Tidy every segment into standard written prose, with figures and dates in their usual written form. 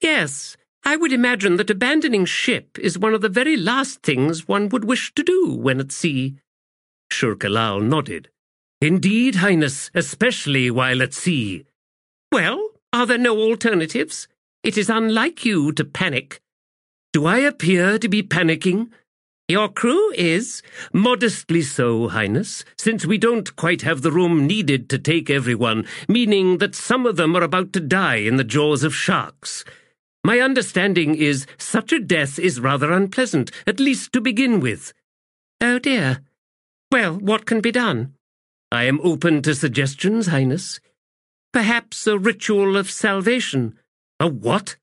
Yes, I would imagine that abandoning ship is one of the very last things one would wish to do when at sea. Shurka Lal nodded. Indeed, Highness, especially while at sea. Well, are there no alternatives? It is unlike you to panic. Do I appear to be panicking? Your crew is. Modestly so, Highness, since we don't quite have the room needed to take everyone, meaning that some of them are about to die in the jaws of sharks. My understanding is such a death is rather unpleasant, at least to begin with. Oh dear. Well, what can be done? I am open to suggestions, Highness. Perhaps a ritual of salvation. A what?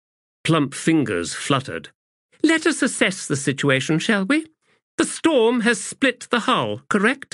Plump fingers fluttered. Let us assess the situation, shall we? The storm has split the hull, correct?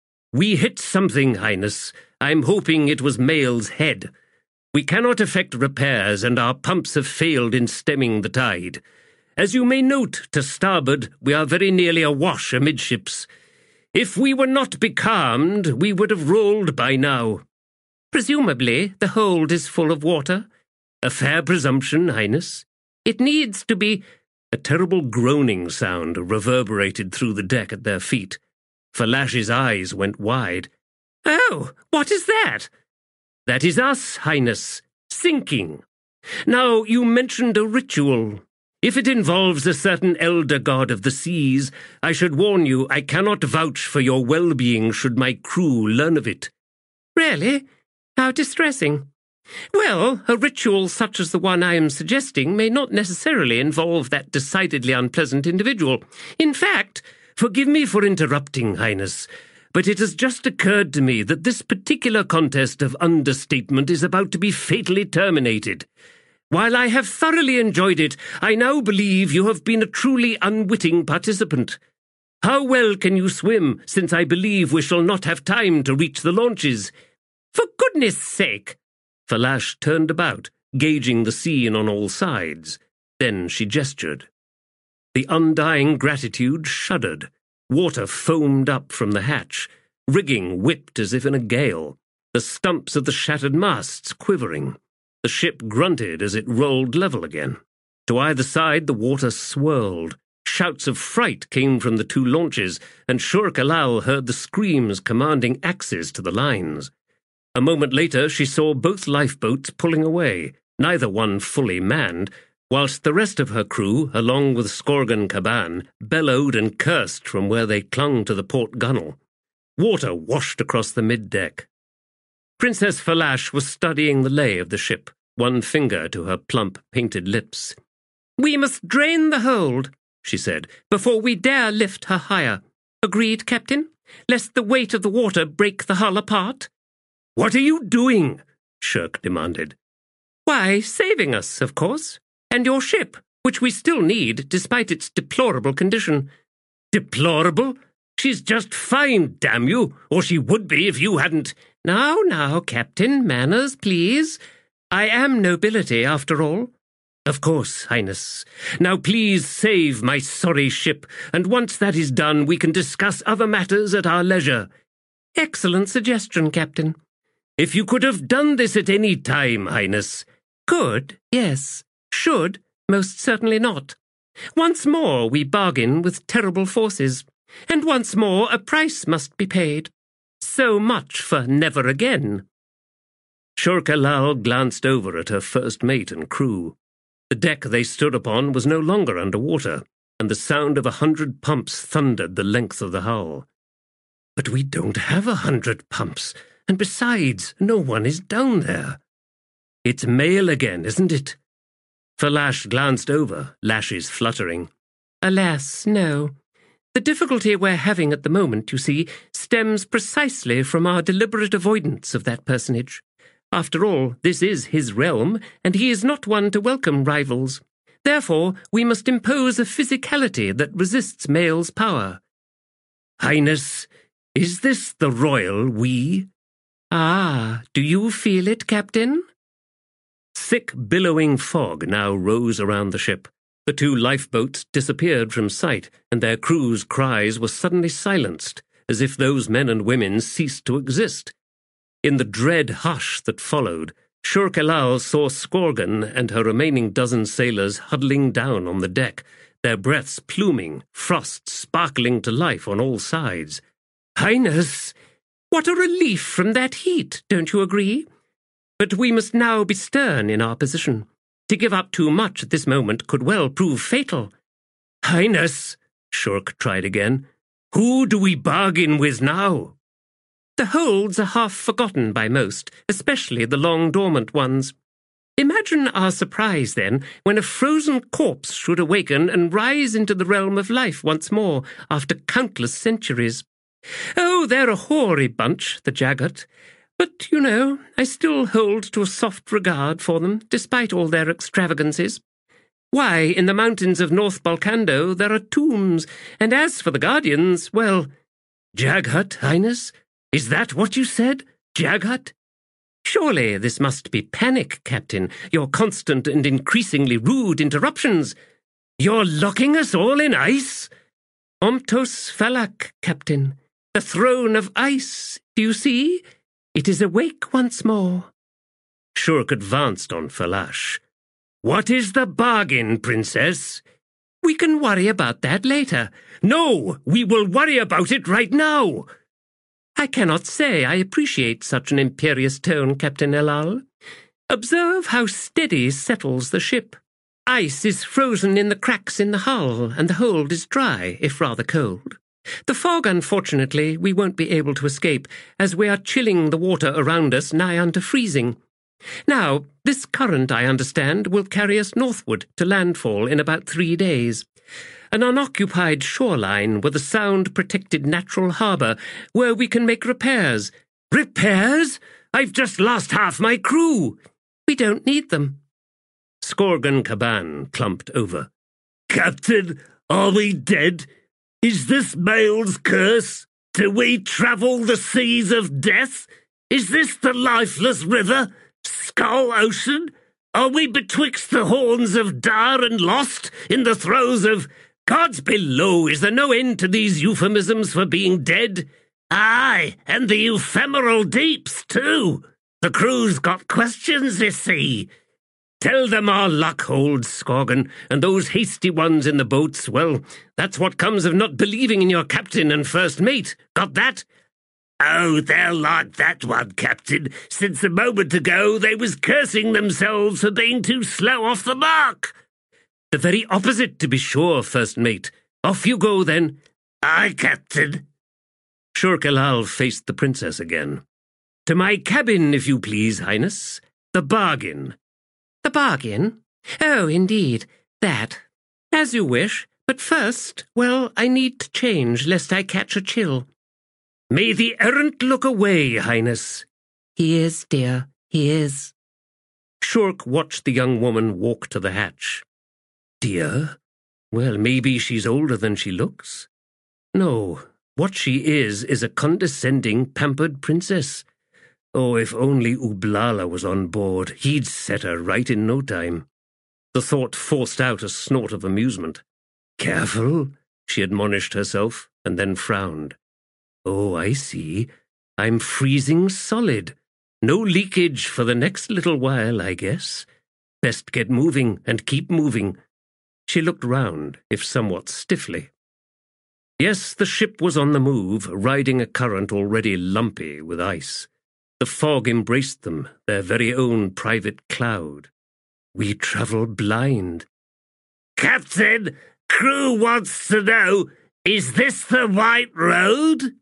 We hit something, Highness. I'm hoping it was Mael's head. We cannot effect repairs, and our pumps have failed in stemming the tide. As you may note, to starboard, we are very nearly awash amidships. If we were not becalmed, we would have rolled by now. Presumably, the hold is full of water. A fair presumption, Highness. It needs to be... A terrible groaning sound reverberated through the deck at their feet. Falash's eyes went wide. Oh, what is that? That is us, Highness. Sinking. Now, you mentioned a ritual. If it involves a certain elder god of the seas, I should warn you I cannot vouch for your well-being should my crew learn of it. Really? How distressing. Well, a ritual such as the one I am suggesting may not necessarily involve that decidedly unpleasant individual. In fact, forgive me for interrupting, Highness, but it has just occurred to me that this particular contest of understatement is about to be fatally terminated. While I have thoroughly enjoyed it, I now believe you have been a truly unwitting participant. How well can you swim, since I believe we shall not have time to reach the launches? For goodness sake! Falash turned about, gauging the scene on all sides. Then she gestured. The undying gratitude shuddered. Water foamed up from the hatch. Rigging whipped as if in a gale. The stumps of the shattered masts quivering. The ship grunted as it rolled level again. To either side the water swirled. Shouts of fright came from the two launches, and Shurka Lal heard the screams commanding axes to the lines. A moment later she saw both lifeboats pulling away, neither one fully manned, whilst the rest of her crew, along with Skorgan Kaban, bellowed and cursed from where they clung to the port gunwale. Water washed across the mid-deck. Princess Falash was studying the lay of the ship, one finger to her plump, painted lips. "We must drain the hold," she said, "before we dare lift her higher. Agreed, Captain? Lest the weight of the water break the hull apart?" "What are you doing?" Shirk demanded. "Why, saving us, of course. And your ship, which we still need, despite its deplorable condition." "Deplorable? She's just fine, damn you, or she would be if you hadn't—" Now, Captain, manners, please. I am nobility, after all." "Of course, Highness. Now please save my sorry ship, and once that is done we can discuss other matters at our leisure." "Excellent suggestion, Captain." "If you could have done this at any time, Highness." "Could, yes. Should, most certainly not. Once more we bargain with terrible forces, and once more a price must be paid. So much for never again." Shurka Lal glanced over at her first mate and crew. The deck they stood upon was no longer under water, and the sound of 100 pumps thundered the length of the hull. "But we don't have 100 pumps. And besides, no one is down there." "It's Mael again, isn't it?" Falash glanced over, lashes fluttering. "Alas, no. The difficulty we're having at the moment, you see, stems precisely from our deliberate avoidance of that personage. After all, this is his realm, and he is not one to welcome rivals. Therefore, we must impose a physicality that resists Mael's power." "Highness, is this the royal we?" "Ah, do you feel it, Captain?" Thick, billowing fog now rose around the ship. The two lifeboats disappeared from sight, and their crews' cries were suddenly silenced, as if those men and women ceased to exist. In the dread hush that followed, Shurk Elal saw Skorgan and her remaining dozen sailors huddling down on the deck, their breaths pluming, frost sparkling to life on all sides. "Highness, what a relief from that heat, don't you agree? But we must now be stern in our position. To give up too much at this moment could well prove fatal." "Highness," Shurk tried again, "who do we bargain with now?" "The holds are half forgotten by most, especially the long-dormant ones. Imagine our surprise, then, when a frozen corpse should awaken and rise into the realm of life once more after countless centuries. Oh, they're a hoary bunch, the Jaghat. But, you know, I still hold to a soft regard for them, despite all their extravagances. Why, in the mountains of North Balkando there are tombs, and as for the Guardians, well—" "Jaghat, Highness? Is that what you said? Jaghat?" "Surely this must be panic, Captain, your constant and increasingly rude interruptions." "You're locking us all in ice?" "Omtos Falak, Captain, the throne of ice. Do you see? It is awake once more." Shurk advanced on Falash. "What is the bargain, Princess?" "We can worry about that later." "No, we will worry about it right now." "I cannot say I appreciate such an imperious tone, Captain Elal. Observe how steady settles the ship. Ice is frozen in the cracks in the hull, and the hold is dry, if rather cold. The fog, unfortunately, we won't be able to escape, as we are chilling the water around us nigh unto freezing. Now, this current, I understand, will carry us northward to landfall in about 3 days. An unoccupied shoreline with a sound-protected natural harbour where we can make repairs." "Repairs? I've just lost half my crew." "We don't need them." Skorgan Kaban clumped over. "Captain, are we dead? Is this Mael's curse? Do we travel the seas of death? Is this the lifeless river? Skull Ocean? Are we betwixt the horns of Dar and lost in the throes of— Gods below, is there no end to these euphemisms for being dead? Aye, and the ephemeral deeps, too. The crew's got questions, you see. Tell them our luck holds, Skorgan, and those hasty ones in the boats, well, that's what comes of not believing in your captain and first mate. Got that?" "Oh, they're like that one, Captain. Since a moment ago they was cursing themselves for being too slow off the mark." "The very opposite, to be sure, first mate. Off you go, then." "Aye, Captain." Shurk Elal faced the princess again. "To my cabin, if you please, Highness. The bargain." "The bargain? Oh, indeed, that. As you wish, but first, well, I need to change lest I catch a chill." "May the errant look away, Highness." "He is, dear, he is." Shurk watched the young woman walk to the hatch. Dear? Well, maybe she's older than she looks. No, what she is a condescending, pampered princess. Oh, if only Ublala was on board, he'd set her right in no time. The thought forced out a snort of amusement. "Careful," she admonished herself, and then frowned. "Oh, I see. I'm freezing solid. No leakage for the next little while, I guess. Best get moving and keep moving." She looked round, if somewhat stiffly. Yes, the ship was on the move, riding a current already lumpy with ice. The fog embraced them, their very own private cloud. We travel blind. "Captain, crew wants to know, is this the White Road?"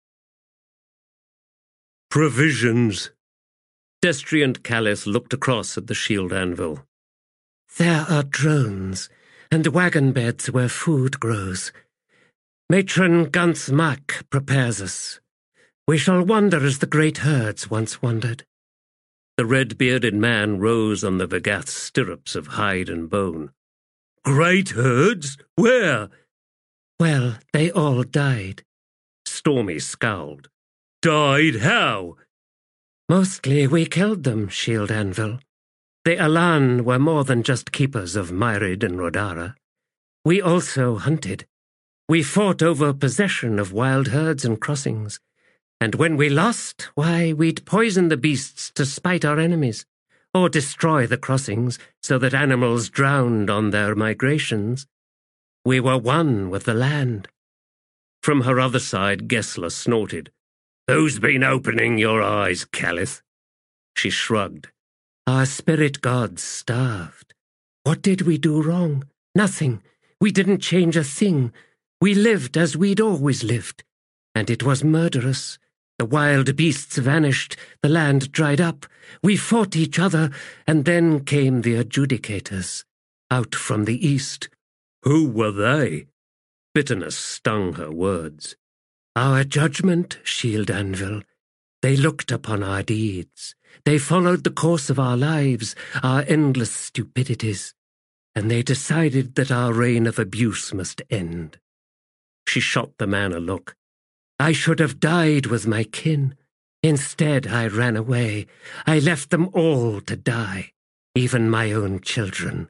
"Provisions." Destry and Calith looked across at the shield anvil. "There are drones, and wagon beds where food grows. Matron Gans Mak prepares us. We shall wander as the great herds once wandered." The red-bearded man rose on the Vagath's stirrups of hide and bone. "Great herds? Where?" "Well, they all died." Stormy scowled. "Died how?" "Mostly we killed them, Shield Anvil. The Alan were more than just keepers of Myrid and Rodara. We also hunted. We fought over possession of wild herds and crossings. And when we lost, why, we'd poison the beasts to spite our enemies. or destroy the crossings so that animals drowned on their migrations. We were one with the land. From her other side, Gessler snorted. Who's been opening your eyes, Calith? She shrugged. Our spirit gods starved. What did we do wrong? Nothing. We didn't change a thing. We lived as we'd always lived. And it was murderous. The wild beasts vanished, the land dried up. We fought each other, and then came the adjudicators, out from the east. Who were they? Bitterness stung her words. Our judgment, Shield Anvil. They looked upon our deeds. They followed the course of our lives, our endless stupidities. And they decided that our reign of abuse must end. She shot the man a look. I should have died with my kin. Instead, I ran away. I left them all to die, even my own children.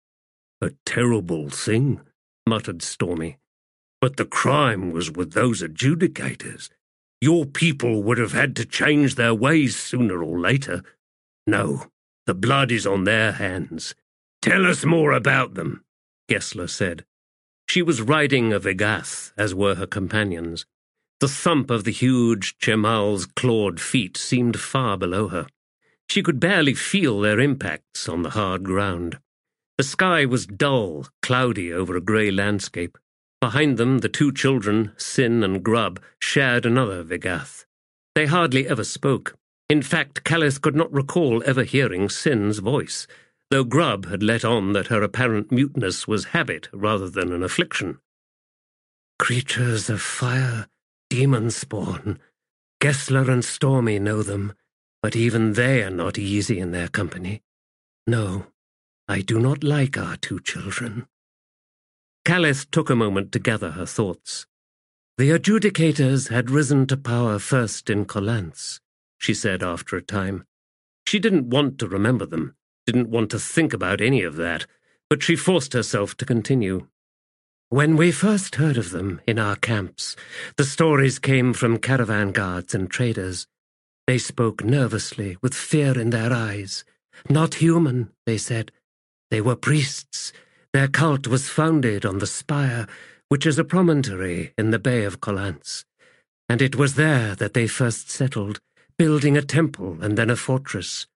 A terrible thing, muttered Stormy. But the crime was with those adjudicators. Your people would have had to change their ways sooner or later. No, the blood is on their hands. Tell us more about them, Gessler said. She was riding a Vegath, as were her companions. The thump of the huge Chemal's clawed feet seemed far below her. She could barely feel their impacts on the hard ground. The sky was dull, cloudy over a grey landscape. Behind them, the two children, Sin and Grub, shared another Vegath. They hardly ever spoke. In fact, Calith could not recall ever hearing Sin's voice, though Grub had let on that her apparent muteness was habit rather than an affliction. Creatures of fire, demon spawn. Gessler and Stormy know them, but even they are not easy in their company. No, I do not like our two children. Calith took a moment to gather her thoughts. The adjudicators had risen to power first in Collanthes, she said after a time. She didn't want to remember them, didn't want to think about any of that, but she forced herself to continue. When we first heard of them in our camps, the stories came from caravan guards and traders. They spoke nervously, with fear in their eyes. Not human, they said. They were priests. Their cult was founded on the Spire, which is a promontory in the Bay of Collanthes. And it was there that they first settled, building a temple and then a fortress.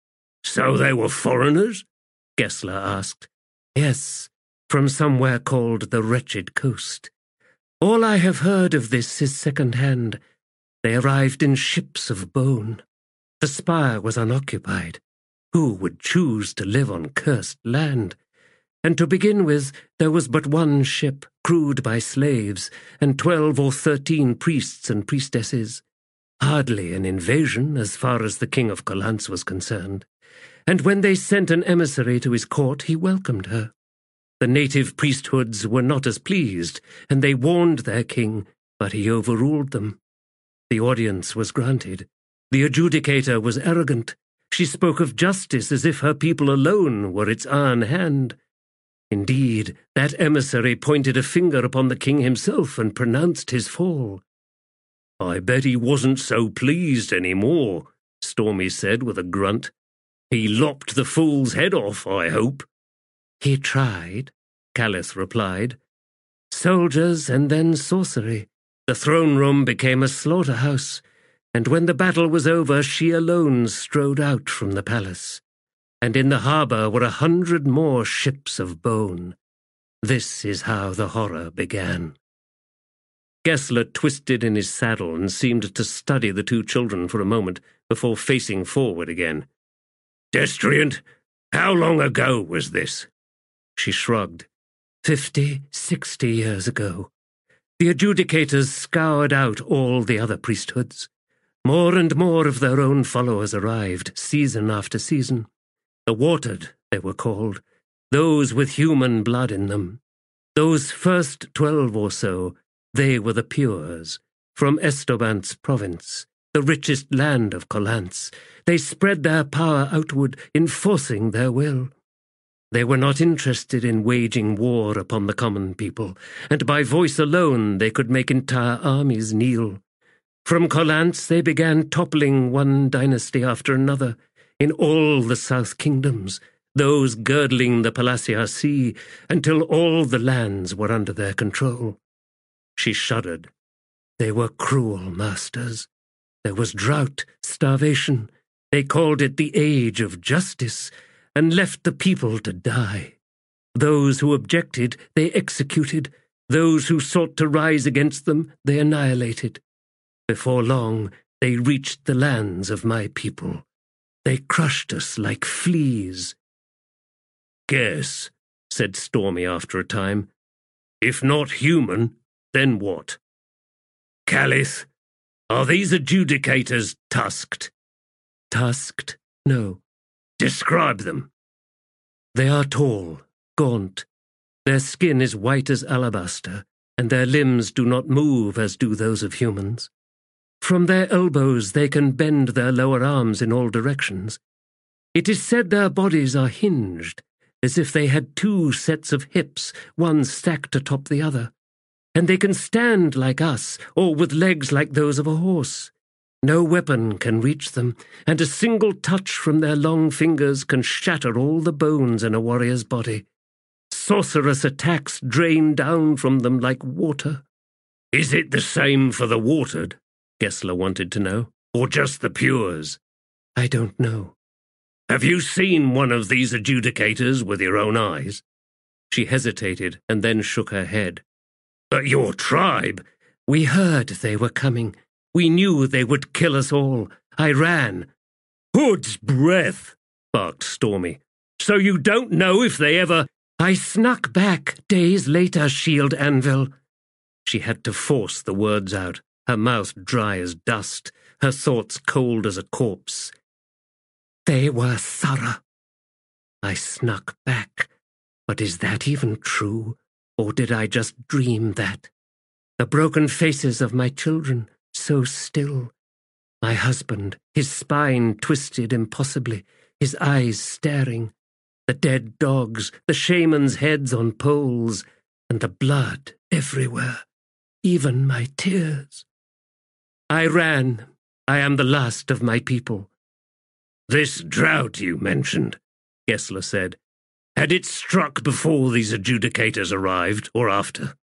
So they were foreigners? Gessler asked. Yes, from somewhere called the Wretched Coast. All I have heard of this is second-hand. They arrived in ships of bone. The Spire was unoccupied. Who would choose to live on cursed land? And to begin with, there was but one ship, crewed by slaves, and 12 or 13 priests and priestesses. Hardly an invasion, as far as the King of Collanthes was concerned. And when they sent an emissary to his court, he welcomed her. The native priesthoods were not as pleased, and they warned their king, but he overruled them. The audience was granted. The adjudicator was arrogant. She spoke of justice as if her people alone were its own hand. Indeed, that emissary pointed a finger upon the king himself and pronounced his fall. I bet he wasn't so pleased any more, Stormy said with a grunt. He lopped the fool's head off, I hope. He tried, Calith replied. Soldiers and then sorcery. The throne room became a slaughterhouse, and when the battle was over, she alone strode out from the palace. And in the harbour were 100 more ships of bone. This is how the horror began. Gessler twisted in his saddle and seemed to study the two children for a moment before facing forward again. Destriant, how long ago was this? She shrugged. 50, 60 years ago. The adjudicators scoured out all the other priesthoods. More and more of their own followers arrived, season after season. The Watered, they were called, those with human blood in them. Those first 12 or so, they were the Pures, from Estobant's province, the richest land of Collanthes. They spread their power outward, enforcing their will. They were not interested in waging war upon the common people, and by voice alone they could make entire armies kneel. From Collanthes they began toppling one dynasty after another, in all the South Kingdoms, those girdling the Palacia Sea, until all the lands were under their control. She shuddered. They were cruel masters. There was drought, starvation. They called it the Age of Justice, and left the people to die. Those who objected, they executed. Those who sought to rise against them, they annihilated. Before long, they reached the lands of my people. They crushed us like fleas. Guess, said Stormy after a time. If not human, then what? Calith, are these adjudicators tusked? Tusked? No. Describe them. They are tall, gaunt. Their skin is white as alabaster, and their limbs do not move as do those of humans. From their elbows they can bend their lower arms in all directions. It is said their bodies are hinged, as if they had two sets of hips, one stacked atop the other. And they can stand like us, or with legs like those of a horse. No weapon can reach them, and a single touch from their long fingers can shatter all the bones in a warrior's body. Sorcerous attacks drain down from them like water. Is it the same for the watered? Gessler wanted to know. Or just the pures? I don't know. Have you seen one of these adjudicators with your own eyes? She hesitated and then shook her head. But your tribe... We heard they were coming. We knew they would kill us all. I ran. Hood's breath, barked Stormy. So you don't know if they ever... I snuck back days later, Shield Anvil. She had to force the words out, her mouth dry as dust, her thoughts cold as a corpse. They were thorough. I snuck back. But is that even true? Or did I just dream that? The broken faces of my children, so still. My husband, his spine twisted impossibly, his eyes staring. The dead dogs, the shamans' heads on poles, and the blood everywhere, even my tears. I ran. I am the last of my people. This drought you mentioned, Gessler said. Had it struck before these adjudicators arrived, or after?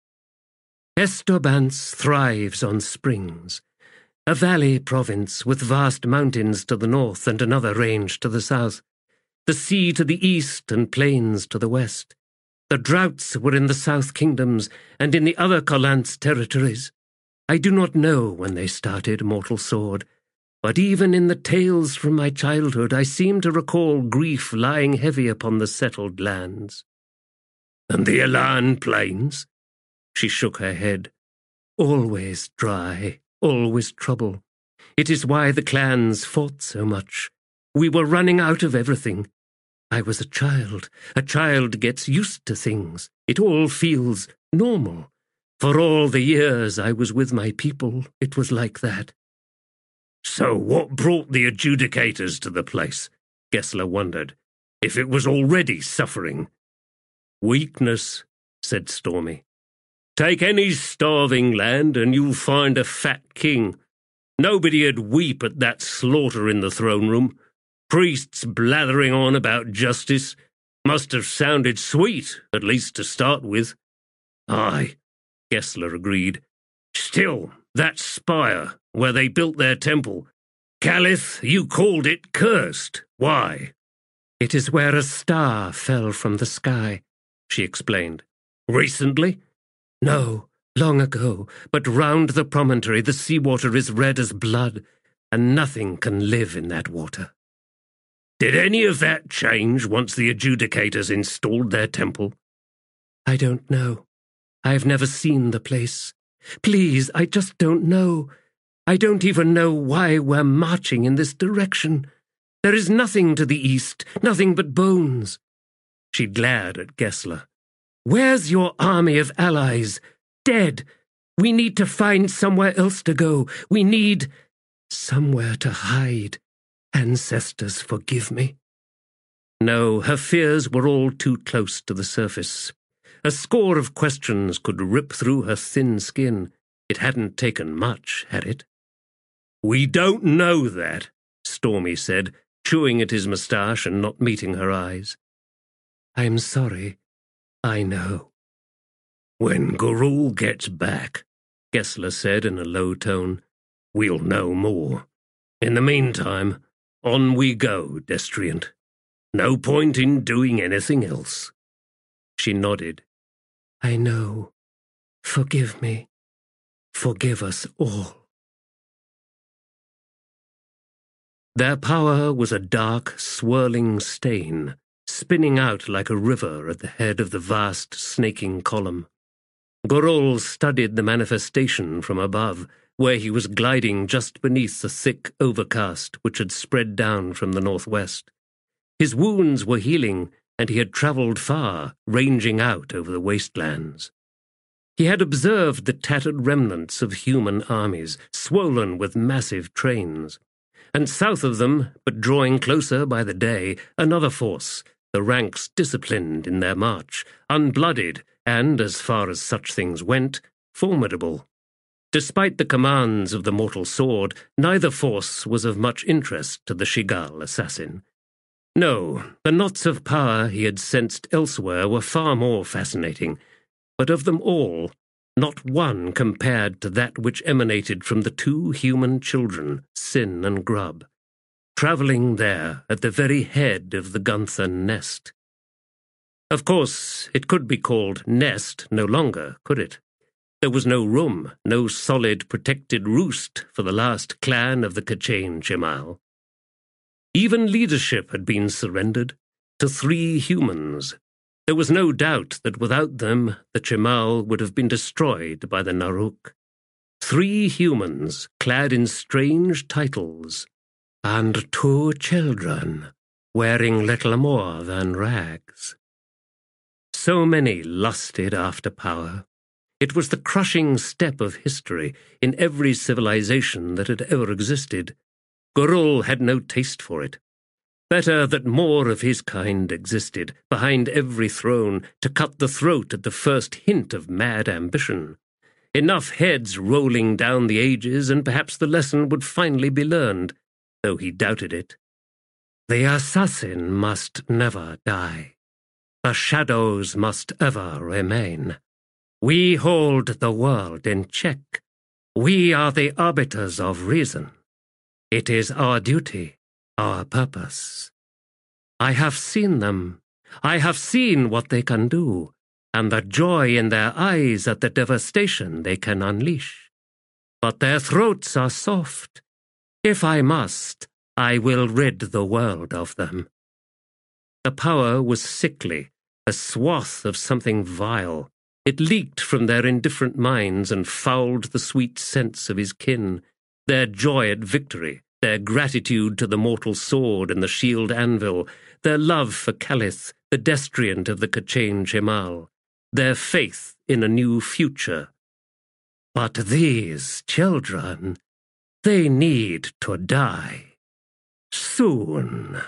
Estorbance thrives on springs, a valley province with vast mountains to the north and another range to the south, the sea to the east and plains to the west. The droughts were in the South Kingdoms and in the other Kholant's territories. I do not know when they started, Mortal Sword, but even in the tales from my childhood I seem to recall grief lying heavy upon the settled lands. And the Elan plains? She shook her head. Always dry, always trouble. It is why the clans fought so much. We were running out of everything. I was a child. A child gets used to things. It all feels normal. For all the years I was with my people, it was like that. So what brought the adjudicators to the place? Gessler wondered. If it was already suffering. Weakness, said Stormy. Take any starving land and you'll find a fat king. Nobody'd weep at that slaughter in the throne room. Priests blathering on about justice must have sounded sweet, at least to start with. Aye, Gessler agreed. Still, that spire, where they built their temple, Calith, you called it cursed. Why? It is where a star fell from the sky, she explained. Recently? No, long ago, but round the promontory the seawater is red as blood, and nothing can live in that water. Did any of that change once the adjudicators installed their temple? I don't know. I have never seen the place. Please, I just don't know. I don't even know why we're marching in this direction. There is nothing to the east, nothing but bones. She glared at Gessler. Where's your army of allies? Dead. We need to find somewhere else to go. We need somewhere to hide. Ancestors, forgive me. No, her fears were all too close to the surface. A score of questions could rip through her thin skin. It hadn't taken much, had it? We don't know that, Stormy said. chewing at his moustache and not meeting her eyes. "I'm sorry. I know." "When Gorul gets back," Gessler said in a low tone, "we'll know more. In the meantime, on we go, Destriant. No point in doing anything else." She nodded. "I know. Forgive me. Forgive us all." Their power was a dark, swirling stain, spinning out like a river at the head of the vast, snaking column. Gorul studied the manifestation from above, where he was gliding just beneath the thick overcast which had spread down from the northwest. His wounds were healing, and he had travelled far, ranging out over the wastelands. He had observed the tattered remnants of human armies, swollen with massive trains. And south of them, but drawing closer by the day, another force, the ranks disciplined in their march, unblooded, and, as far as such things went, formidable. Despite the commands of the mortal sword, neither force was of much interest to the Shigal assassin. No, the knots of power he had sensed elsewhere were far more fascinating, but of them all, not one compared to that which emanated from the two human children, Sin and Grub, travelling there at the very head of the Gunther nest. Of course, it could be called nest no longer, could it? There was no room, no solid protected roost for the last clan of the Kachane Chemal. Even leadership had been surrendered to 3 humans. There was no doubt that without them the Chemal would have been destroyed by the Naruk. 3 humans, clad in strange titles, and 2 children, wearing little more than rags. So many lusted after power. It was the crushing step of history in every civilization that had ever existed. Gorul had no taste for it. Better that more of his kind existed, behind every throne, to cut the throat at the first hint of mad ambition. Enough heads rolling down the ages, and perhaps the lesson would finally be learned, though he doubted it. The assassin must never die. The shadows must ever remain. We hold the world in check. We are the arbiters of reason. It is our duty, our purpose. I have seen them. I have seen what they can do, and the joy in their eyes at the devastation they can unleash. But their throats are soft. If I must, I will rid the world of them. The power was sickly, a swath of something vile. It leaked from their indifferent minds and fouled the sweet sense of his kin, their joy at victory, their gratitude to the mortal sword and the shield anvil, their love for Calith, the destriant of the Kachane Chemal, their faith in a new future. But these children, they need to die. Soon.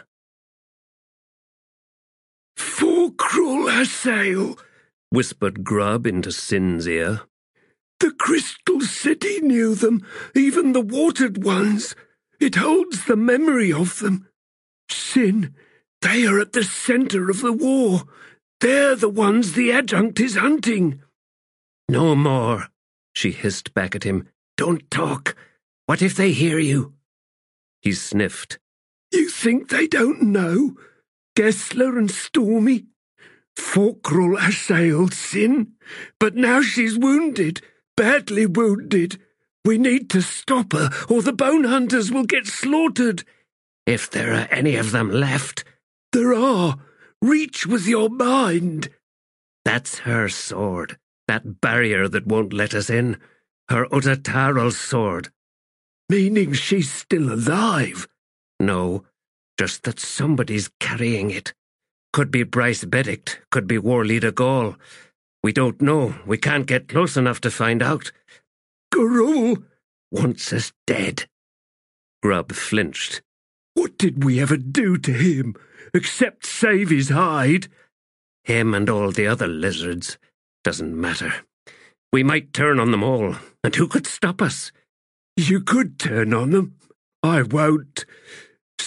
"Forkrul Assail," whispered Grub into Sin's ear. "The Crystal City knew them, even the watered ones. It holds the memory of them. Sin, they are at the center of the war. They're the ones the adjunct is hunting." "No more," she hissed back at him. "Don't talk. What if they hear you?" He sniffed. "You think they don't know? Gessler and Stormy? Forkrul assailed Sin, but now she's wounded, badly wounded. We need to stop her, or the Bone Hunters will get slaughtered." "If there are any of them left." "There are. Reach with your mind." "That's her sword, that barrier that won't let us in. Her Utataral's sword." "Meaning she's still alive?" "No, just that somebody's carrying it. Could be Bryce Bedict, could be War Leader Gaul. We don't know. We can't get close enough to find out." "Gorul wants us dead." Grub flinched. "What did we ever do to him, except save his hide?" "Him and all the other lizards. Doesn't matter. We might turn on them all, and who could stop us?" "You could turn on them. I won't.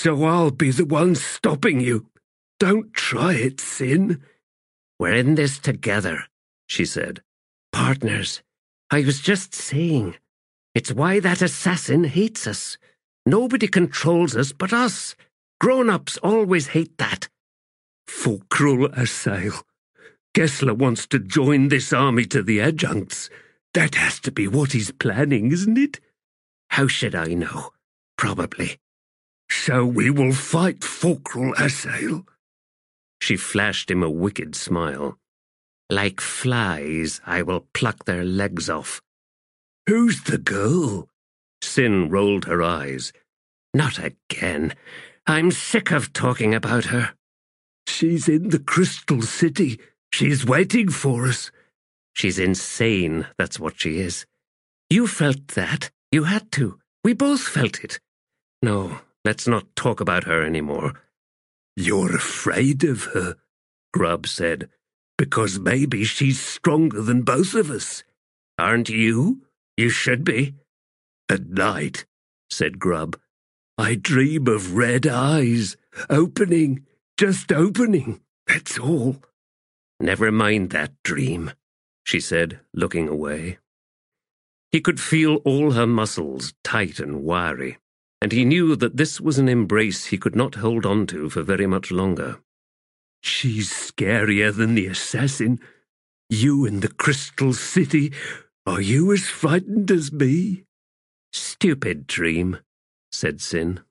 So I'll be the one stopping you. Don't try it, Sin. We're in this together, she said. Partners. I was just saying. It's why that assassin hates us. Nobody controls us but us. Grown-ups always hate that. Forkrul Assail. Gessler wants to join this army to the adjuncts. That has to be what he's planning, isn't it? How should I know? Probably. So we will fight Forkrul Assail. She flashed him a wicked smile. Like flies, I will pluck their legs off. Who's the girl? Sin rolled her eyes. Not again. I'm sick of talking about her. She's in the Crystal City. She's waiting for us. She's insane, that's what she is. You felt that. You had to. We both felt it. No, let's not talk about her anymore. You're afraid of her, Grubb said, because maybe she's stronger than both of us. Aren't you? You should be. At night, said Grubb, I dream of red eyes, opening, just opening, that's all. Never mind that dream, she said, looking away. He could feel all her muscles tight and wiry, and he knew that this was an embrace he could not hold on to for very much longer. She's scarier than the assassin. You in the Crystal City, are you as frightened as me? Stupid dream, said Sin.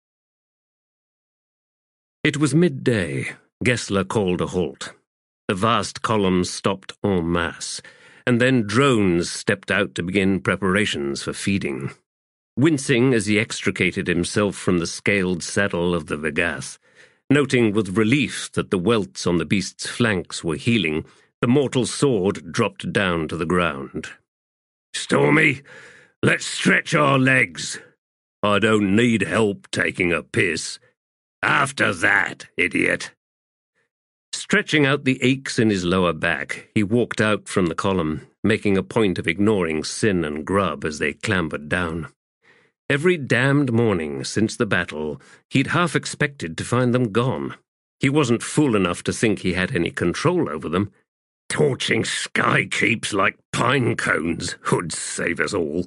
It was midday. Gessler called a halt. The vast column stopped en masse, and then drones stepped out to begin preparations for feeding. Wincing as he extricated himself from the scaled saddle of the Vegath, noting with relief that the welts on the beast's flanks were healing, the mortal sword dropped down to the ground. Stormy, let's stretch our legs. I don't need help taking a piss. After that, idiot. Stretching out the aches in his lower back, he walked out from the column, making a point of ignoring Sin and Grubb as they clambered down. Every damned morning since the battle, he'd half expected to find them gone. He wasn't fool enough to think he had any control over them. Torching sky keeps like pine cones, hood save us all.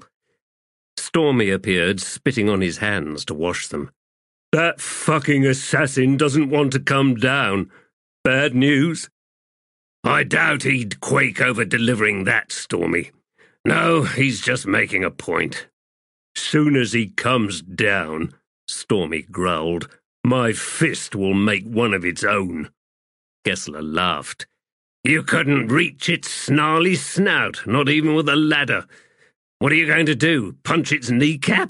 Stormy appeared, spitting on his hands to wash them. That fucking assassin doesn't want to come down. Bad news? I doubt he'd quake over delivering that, Stormy. No, he's just making a point. Soon as he comes down, Stormy growled, my fist will make one of its own. Gessler laughed. You couldn't reach its snarly snout, not even with a ladder. What are you going to do, punch its kneecap?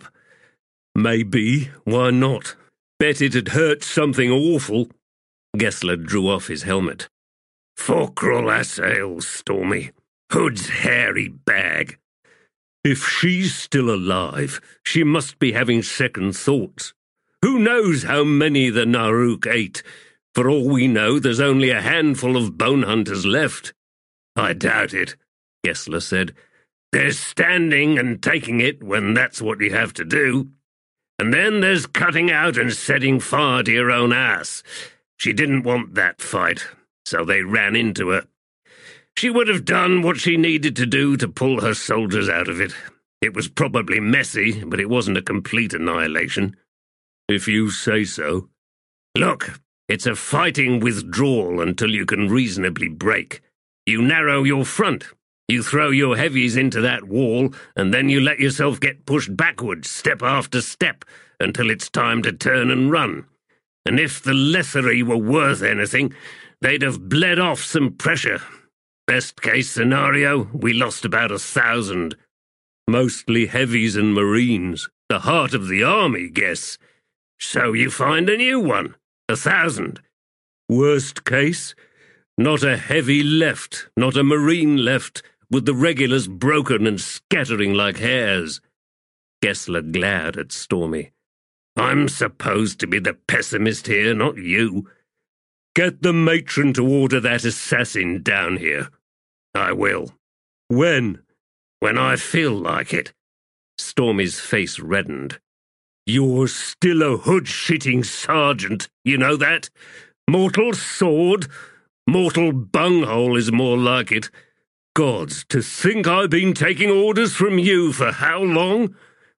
Maybe, why not? Bet it'd hurt something awful. Gessler drew off his helmet. Forkrul Assail, Stormy. Hood's hairy bag. If she's still alive, she must be having second thoughts. Who knows how many the Naruk ate? For all we know, there's only a handful of bone hunters left. I doubt it, Gessler said. There's standing and taking it when that's what you have to do. And then there's cutting out and setting fire to your own ass. She didn't want that fight, so they ran into her. She would have done what she needed to do to pull her soldiers out of it. It was probably messy, but it wasn't a complete annihilation. If you say so. Look, it's a fighting withdrawal until you can reasonably break. You narrow your front. You throw your heavies into that wall, and then you let yourself get pushed backwards, step after step, until it's time to turn and run. And if the Lethery were worth anything, they'd have bled off some pressure. Best case scenario, we lost about 1,000. Mostly heavies and marines. The heart of the army, guess. So you find a new one. 1,000. Worst case, not a heavy left, not a marine left, with the regulars broken and scattering like hares. Gessler glared at Stormy. I'm supposed to be the pessimist here, not you. Get the matron to order that assassin down here. I will. When? When I feel like it. Stormy's face reddened. You're still a hood-shitting sergeant, you know that? Mortal sword, mortal bunghole is more like it. Gods, to think I've been taking orders from you for how long?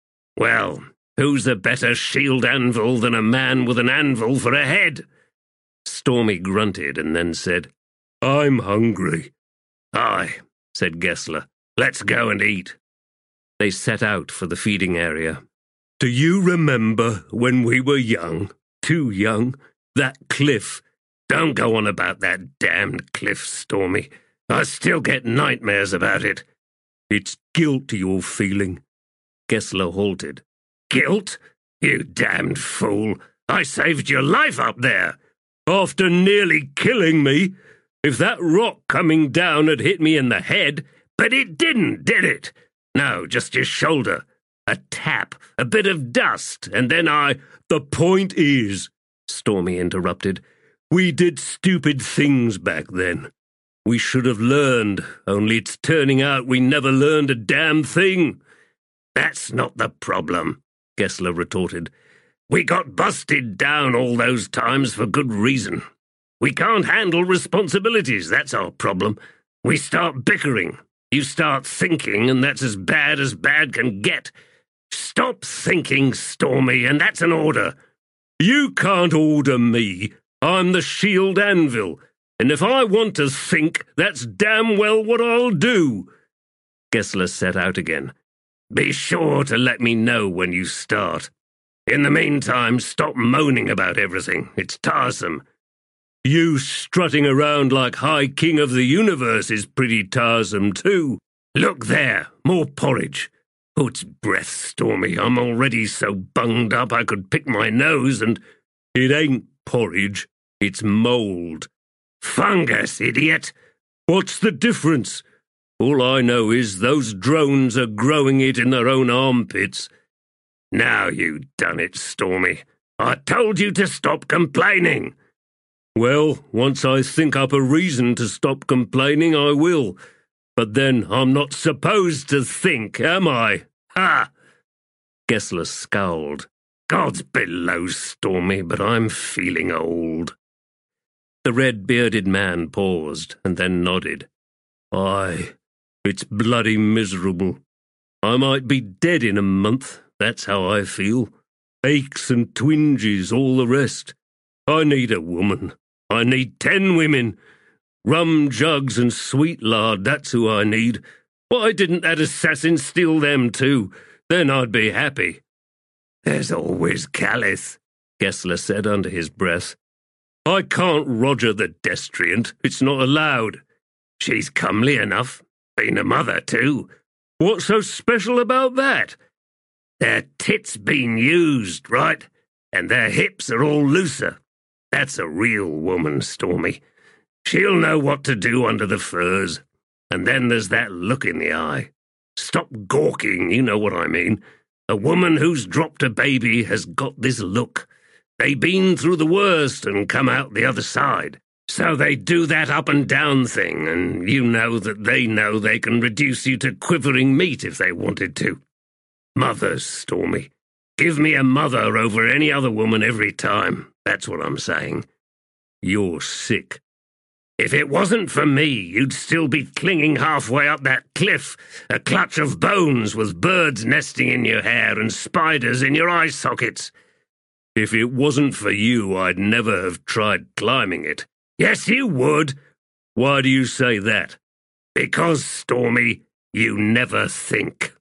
Well, who's a better shield anvil than a man with an anvil for a head? Stormy grunted and then said, I'm hungry. Aye, said Gessler. Let's go and eat. They set out for the feeding area. Do you remember when we were young? Too young? That cliff. Don't go on about that damned cliff, Stormy. I still get nightmares about it. It's guilt you're feeling. Gessler halted. Guilt? You damned fool. I saved your life up there. After nearly killing me. If that rock coming down had hit me in the head, but it didn't, did it? No, just your shoulder. A tap, a bit of dust, and then The point is, Stormy interrupted, we did stupid things back then. We should have learned, only it's turning out we never learned a damn thing. That's not the problem, Gessler retorted. We got busted down all those times for good reason. We can't handle responsibilities, that's our problem. We start bickering. You start thinking, and that's as bad can get. Stop thinking, Stormy, and that's an order. You can't order me. I'm the shield anvil, and if I want to think, that's damn well what I'll do. Gessler set out again. Be sure to let me know when you start. In the meantime, stop moaning about everything. It's tiresome. You strutting around like High King of the Universe is pretty tiresome too. Look there, more porridge. Hood's breath, Stormy. I'm already so bunged up I could pick my nose and... It ain't porridge, it's mould. Fungus, idiot! What's the difference? All I know is those drones are growing it in their own armpits. Now you done it, Stormy. I told you to stop complaining. Well, once I think up a reason to stop complaining, I will. But then I'm not supposed to think, am I? Ha! Gessler scowled. God's below, Stormy, but I'm feeling old. The red-bearded man paused and then nodded. Aye, it's bloody miserable. I might be dead in a month, that's how I feel. Aches and twinges, all the rest. I need a woman. I need 10 women. Rum jugs and sweet lard, that's who I need. Why didn't that assassin steal them too? Then I'd be happy. There's always Calith, Gessler said under his breath. I can't Roger the Destriant. It's not allowed. She's comely enough. Been a mother too. What's so special about that? Their tits been used, right? And their hips are all looser. That's a real woman, Stormy. She'll know what to do under the furs. And then there's that look in the eye. Stop gawking, you know what I mean. A woman who's dropped a baby has got this look. They been through the worst and come out the other side. So they do that up and down thing, and you know that they know they can reduce you to quivering meat if they wanted to. Mothers, Stormy. Give me a mother over any other woman every time. That's what I'm saying. You're sick. If it wasn't for me, you'd still be clinging halfway up that cliff, a clutch of bones with birds nesting in your hair and spiders in your eye sockets. If it wasn't for you, I'd never have tried climbing it. Yes, you would. Why do you say that? Because, Stormy, you never think.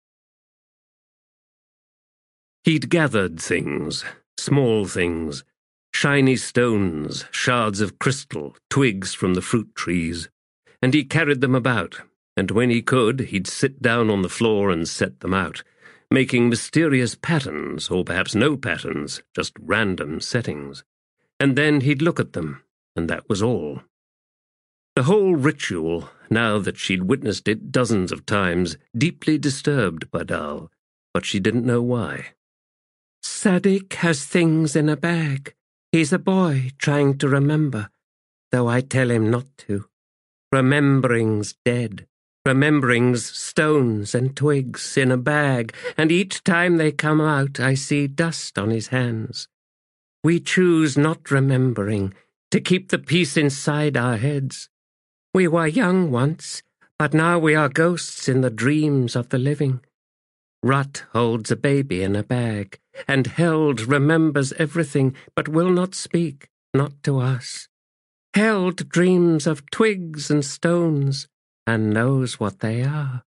He'd gathered things, small things, shiny stones, shards of crystal, twigs from the fruit trees, and he carried them about, and when he could, he'd sit down on the floor and set them out, making mysterious patterns, or perhaps no patterns, just random settings. And then he'd look at them, and that was all. The whole ritual, now that she'd witnessed it dozens of times, deeply disturbed Badal, but she didn't know why. Sadik has things in a bag. He's a boy trying to remember, though I tell him not to. Remembering's dead. Remembering's stones and twigs in a bag, and each time they come out I see dust on his hands. We choose not remembering, to keep the peace inside our heads. We were young once, but now we are ghosts in the dreams of the living. Rut holds a baby in a bag, and Held remembers everything, but will not speak, not to us. Held dreams of twigs and stones, and knows what they are.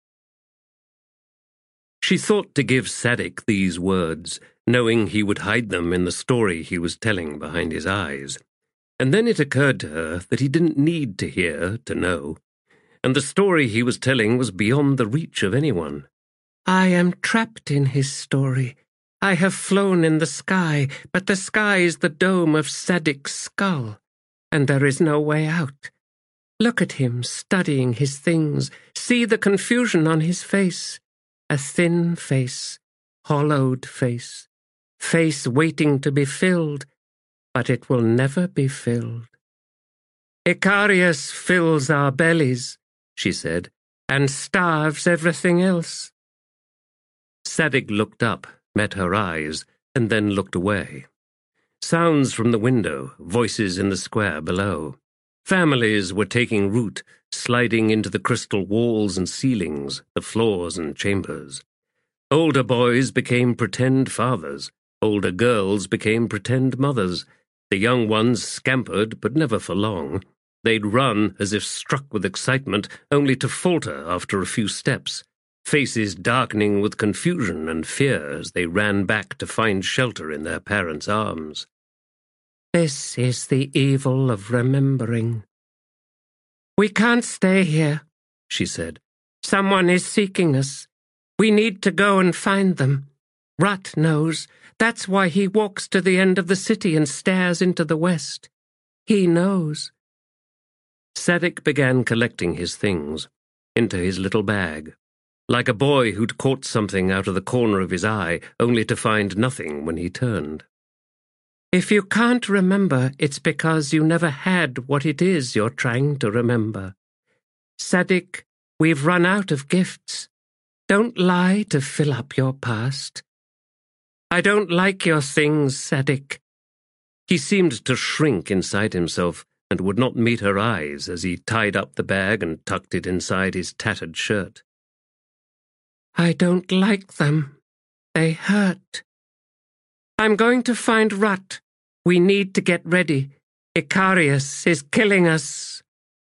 She thought to give Sadik these words, knowing he would hide them in the story he was telling behind his eyes. And then it occurred to her that he didn't need to hear to know, and the story he was telling was beyond the reach of anyone. I am trapped in his story. I have flown in the sky, but the sky is the dome of Sadik's skull, and there is no way out. Look at him studying his things. See the confusion on his face. A thin face, hollowed face, face waiting to be filled, but it will never be filled. Icarius fills our bellies, she said, and starves everything else. Sadik looked up, met her eyes, and then looked away. Sounds from the window, voices in the square below. Families were taking root, sliding into the crystal walls and ceilings, the floors and chambers. Older boys became pretend fathers. Older girls became pretend mothers. The young ones scampered, but never for long. They'd run as if struck with excitement, only to falter after a few steps, faces darkening with confusion and fear as they ran back to find shelter in their parents' arms. This is the evil of remembering. We can't stay here, she said. Someone is seeking us. We need to go and find them. Rut knows. That's why he walks to the end of the city and stares into the west. He knows. Sadik began collecting his things into his little bag, like a boy who'd caught something out of the corner of his eye, only to find nothing when he turned. If you can't remember, it's because you never had what it is you're trying to remember. Sadik, we've run out of gifts. Don't lie to fill up your past. I don't like your things, Sadik. He seemed to shrink inside himself and would not meet her eyes as he tied up the bag and tucked it inside his tattered shirt. I don't like them. They hurt. I'm going to find Rut. We need to get ready. Icarius is killing us.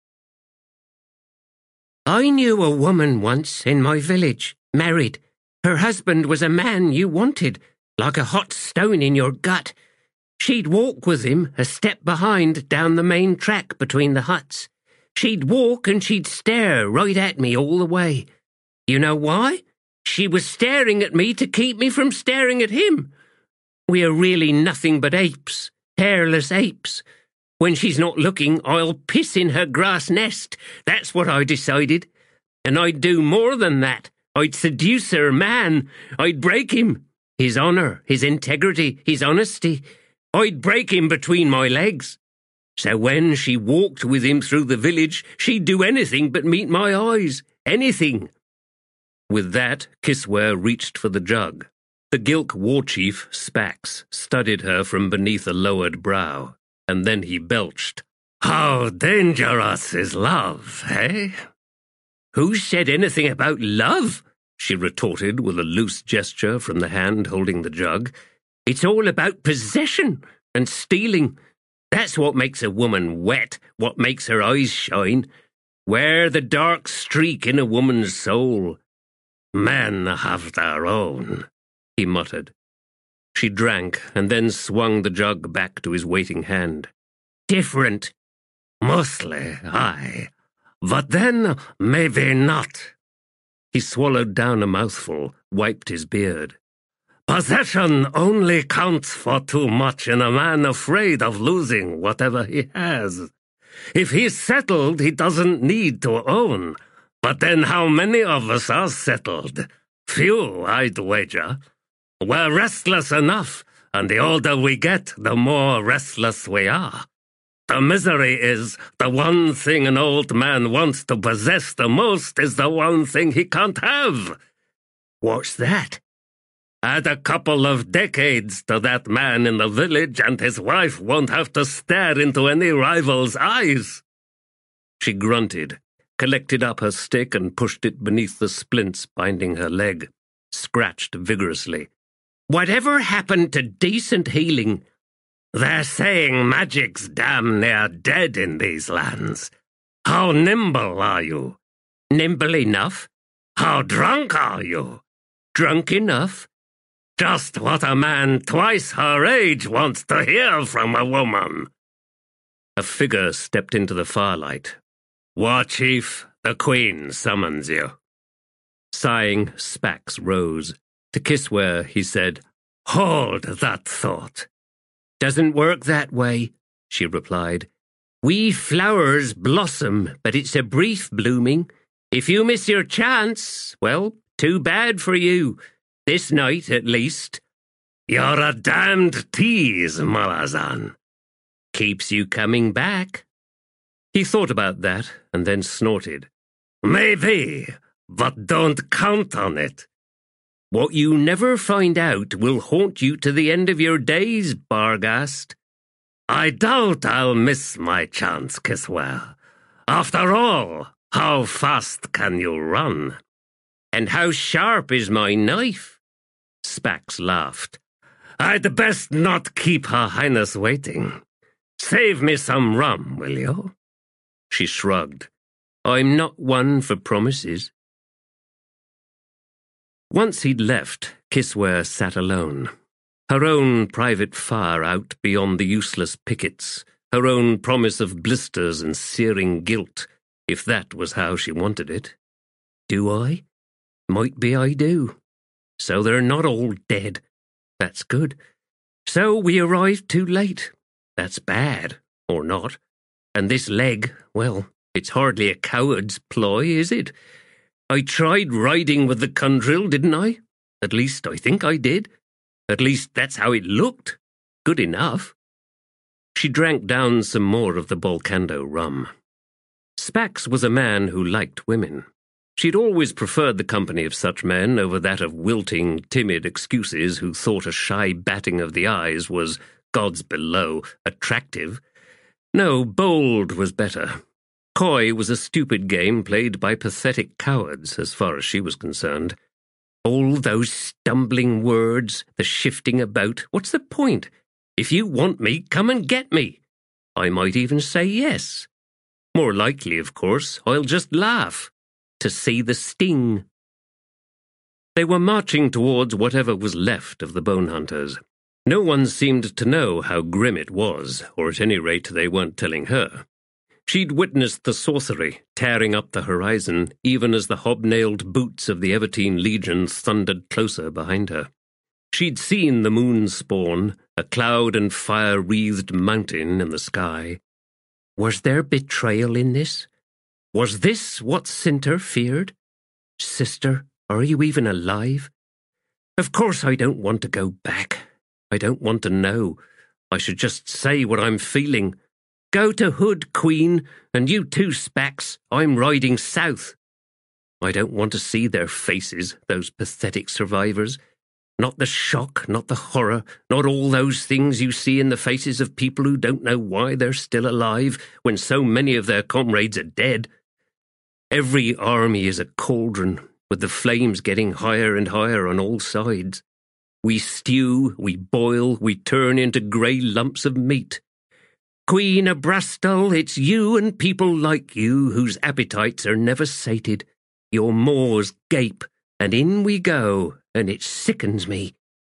I knew a woman once in my village, married. Her husband was a man you wanted, like a hot stone in your gut. She'd walk with him a step behind down the main track between the huts. She'd walk and she'd stare right at me all the way. You know why? She was staring at me to keep me from staring at him. We are really nothing but apes, hairless apes. When she's not looking, I'll piss in her grass nest. That's what I decided. And I'd do more than that. I'd seduce her man. I'd break him. His honour, his integrity, his honesty. I'd break him between my legs. So when she walked with him through the village, she'd do anything but meet my eyes. Anything. With that, Kisware reached for the jug. The Gilk war chief, Spax, studied her from beneath a lowered brow, and then he belched. How dangerous is love, eh? Who said anything about love? She retorted with a loose gesture from the hand holding the jug. It's all about possession and stealing. That's what makes a woman wet, what makes her eyes shine. Wear the dark streak in a woman's soul. Men have their own, he muttered. She drank and then swung the jug back to his waiting hand. Different. Mostly, aye. But then, maybe not. He swallowed down a mouthful, wiped his beard. Possession only counts for too much in a man afraid of losing whatever he has. If he's settled, he doesn't need to own. But then how many of us are settled? Few, I'd wager. We're restless enough, and the older we get, the more restless we are. The misery is, the one thing an old man wants to possess the most is the one thing he can't have. What's that? Add a couple of decades to that man in the village and his wife won't have to stare into any rival's eyes. She grunted, collected up her stick and pushed it beneath the splints binding her leg, scratched vigorously. Whatever happened to decent healing? They're saying magic's damn near dead in these lands. How nimble are you? Nimble enough. How drunk are you? Drunk enough. Just what a man twice her age wants to hear from a woman. A figure stepped into the firelight. War Chief, the Queen summons you. Sighing, Spax rose. To Kisware, he said, Hold that thought. Doesn't work that way, she replied. We flowers blossom, but it's a brief blooming. If you miss your chance, well, too bad for you. This night, at least. You're a damned tease, Malazan. Keeps you coming back. He thought about that and then snorted. Maybe, but don't count on it. What you never find out will haunt you to the end of your days, Barghast. I doubt I'll miss my chance, Kisware. After all, how fast can you run? And how sharp is my knife? Spax laughed. I'd best not keep Her Highness waiting. Save me some rum, will you? She shrugged. I'm not one for promises. Once he'd left, Kisware sat alone. Her own private fire out beyond the useless pickets, her own promise of blisters and searing guilt, if that was how she wanted it. Do I? Might be I do. So they're not all dead. That's good. So we arrived too late. That's bad, or not. And this leg, well, it's hardly a coward's ploy, is it? I tried riding with the Kundril, didn't I? At least I think I did. At least that's how it looked. Good enough. She drank down some more of the Bolcando rum. Spax was a man who liked women. She'd always preferred the company of such men over that of wilting, timid excuses who thought a shy batting of the eyes was, gods below, attractive. No, bold was better. Coy was a stupid game played by pathetic cowards, as far as she was concerned. All those stumbling words, the shifting about, what's the point? If you want me, come and get me. I might even say yes. More likely, of course, I'll just laugh. To see the sting. They were marching towards whatever was left of the bone hunters. No one seemed to know how grim it was, or at any rate they weren't telling her. She'd witnessed the sorcery tearing up the horizon, even as the hobnailed boots of the Evertine Legion thundered closer behind her. She'd seen the moon spawn, a cloud and fire-wreathed mountain in the sky. Was there betrayal in this? Was this what Cinter feared? Sister, are you even alive? Of course I don't want to go back. I don't want to know. I should just say what I'm feeling. Go to Hood, Queen, and you too, Spax. I'm riding south. I don't want to see their faces, those pathetic survivors. Not the shock, not the horror, not all those things you see in the faces of people who don't know why they're still alive when so many of their comrades are dead. Every army is a cauldron, with the flames getting higher and higher on all sides. We stew, we boil, we turn into grey lumps of meat. Queen of Brastal, it's you and people like you whose appetites are never sated. Your maws gape, and in we go, and it sickens me.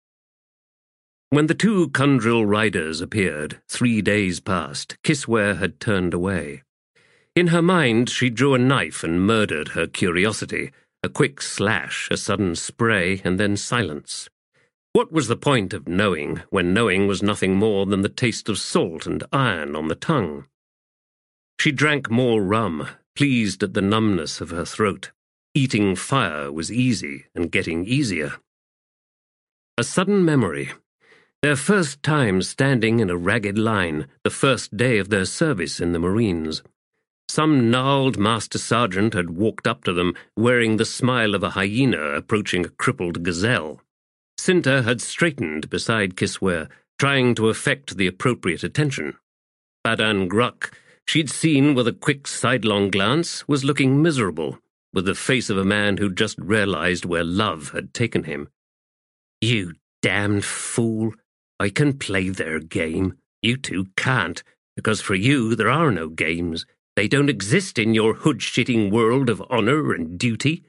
When the two Kundril riders appeared, 3 days passed, Kisware had turned away. In her mind, she drew a knife and murdered her curiosity, a quick slash, a sudden spray, and then silence. What was the point of knowing, when knowing was nothing more than the taste of salt and iron on the tongue? She drank more rum, pleased at the numbness of her throat. Eating fire was easy and getting easier. A sudden memory. Their first time standing in a ragged line, the first day of their service in the Marines. Some gnarled master sergeant had walked up to them, wearing the smile of a hyena approaching a crippled gazelle. Cinta had straightened beside Kisware, trying to effect the appropriate attention. Badan Gruk, she'd seen with a quick sidelong glance, was looking miserable, with the face of a man who'd just realized where love had taken him. "You damned fool! I can play their game. You two can't, because for you there are no games. They don't exist in your hood-shitting world of honor and duty."